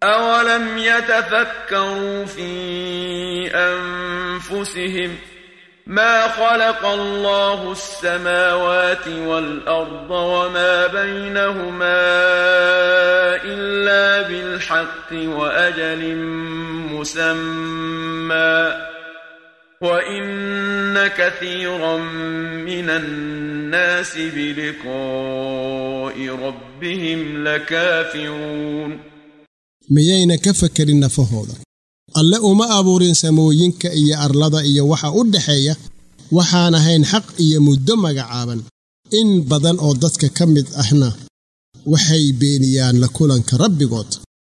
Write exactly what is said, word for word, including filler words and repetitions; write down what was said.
أولم يتفكروا في أنفسهم ما خلق الله السماوات والأرض وما بينهما إلا بالحق وأجل مسمى وإن كثيرا من الناس بلقاء ربهم لكافرون miyayna ka fakerin nafahooda alle uma abuurin samooyinka iyo arlada iyo waxa u dhaxeeya waxaan ahayn xaq iyo muddo magacaaban in badan oo dadka ka mid ahna waxay beeniyaan la kulanka rabbigood